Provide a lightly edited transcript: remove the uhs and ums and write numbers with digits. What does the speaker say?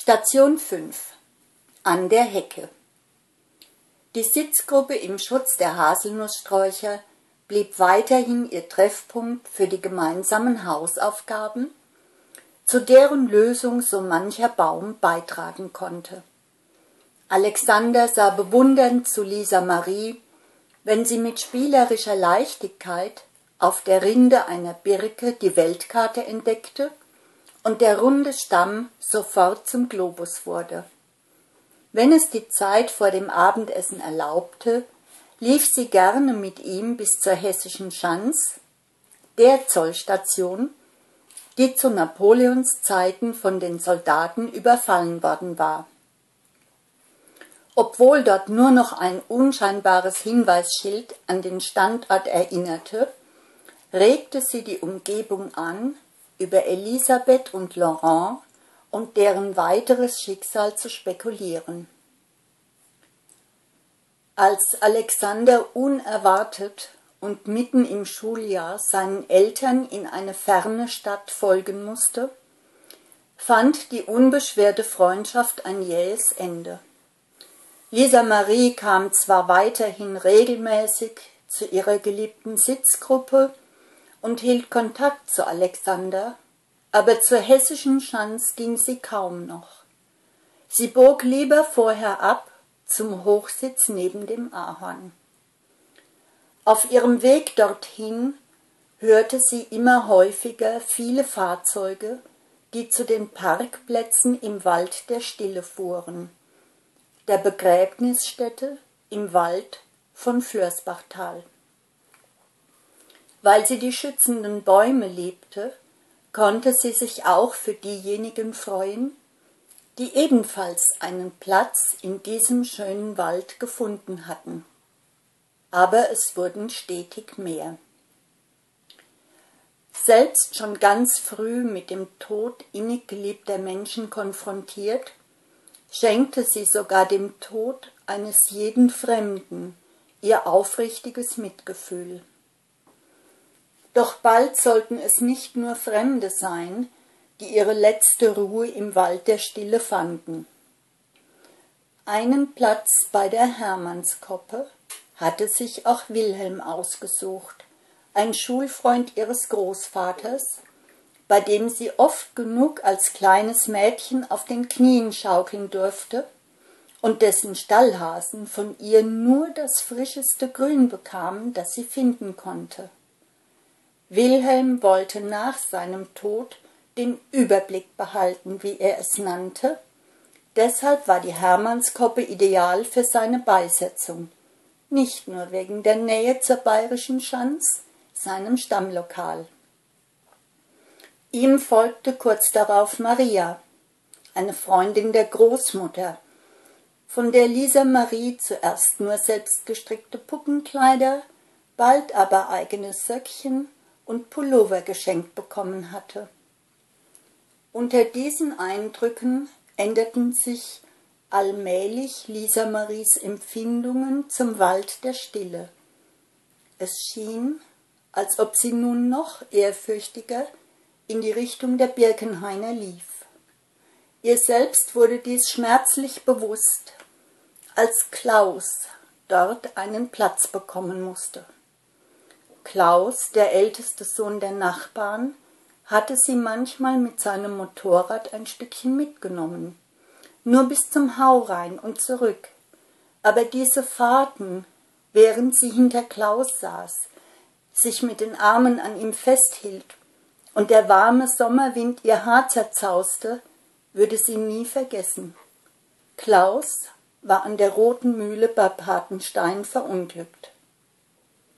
Station 5 An der Hecke. Die Sitzgruppe im Schutz der Haselnusssträucher blieb weiterhin ihr Treffpunkt für die gemeinsamen Hausaufgaben, zu deren Lösung so mancher Baum beitragen konnte. Alexander sah bewundernd zu Lisa Marie, wenn sie mit spielerischer Leichtigkeit auf der Rinde einer Birke die Weltkarte entdeckte und der runde Stamm sofort zum Globus wurde. Wenn es die Zeit vor dem Abendessen erlaubte, lief sie gerne mit ihm bis zur Hessischen Schanz, der Zollstation, die zu Napoleons Zeiten von den Soldaten überfallen worden war. Obwohl dort nur noch ein unscheinbares Hinweisschild an den Standort erinnerte, regte sie die Umgebung an, über Elisabeth und Laurent und deren weiteres Schicksal zu spekulieren. Als Alexander unerwartet und mitten im Schuljahr seinen Eltern in eine ferne Stadt folgen musste, fand die unbeschwerte Freundschaft ein jähes Ende. Lisa Marie kam zwar weiterhin regelmäßig zu ihrer geliebten Sitzgruppe und hielt Kontakt zu Alexander, aber zur Hessischen Schanz ging sie kaum noch. Sie bog lieber vorher ab zum Hochsitz neben dem Ahorn. Auf ihrem Weg dorthin hörte sie immer häufiger viele Fahrzeuge, die zu den Parkplätzen im Wald der Stille fuhren, der Begräbnisstätte im Wald von Flörsbachtal. Weil sie die schützenden Bäume liebte, konnte sie sich auch für diejenigen freuen, die ebenfalls einen Platz in diesem schönen Wald gefunden hatten. Aber es wurden stetig mehr. Selbst schon ganz früh mit dem Tod innig geliebter Menschen konfrontiert, schenkte sie sogar dem Tod eines jeden Fremden ihr aufrichtiges Mitgefühl. Doch bald sollten es nicht nur Fremde sein, die ihre letzte Ruhe im Wald der Stille fanden. Einen Platz bei der Hermannskoppe hatte sich auch Wilhelm ausgesucht, ein Schulfreund ihres Großvaters, bei dem sie oft genug als kleines Mädchen auf den Knien schaukeln durfte und dessen Stallhasen von ihr nur das frischeste Grün bekamen, das sie finden konnte. Wilhelm wollte nach seinem Tod den Überblick behalten, wie er es nannte. Deshalb war die Hermannskoppe ideal für seine Beisetzung, nicht nur wegen der Nähe zur Bayerischen Schanz, seinem Stammlokal. Ihm folgte kurz darauf Maria, eine Freundin der Großmutter, von der Lisa Marie zuerst nur selbstgestrickte Puppenkleider, bald aber eigene Söckchen und Pullover geschenkt bekommen hatte. Unter diesen Eindrücken änderten sich allmählich Lisa Maries Empfindungen zum Wald der Stille. Es schien, als ob sie nun noch ehrfürchtiger in die Richtung der Birkenhainer lief. Ihr selbst wurde dies schmerzlich bewusst, als Klaus dort einen Platz bekommen musste. Klaus, der älteste Sohn der Nachbarn, hatte sie manchmal mit seinem Motorrad ein Stückchen mitgenommen, nur bis zum Haurein und zurück. Aber diese Fahrten, während sie hinter Klaus saß, sich mit den Armen an ihm festhielt und der warme Sommerwind ihr Haar zerzauste, würde sie nie vergessen. Klaus war an der Roten Mühle bei Patenstein verunglückt.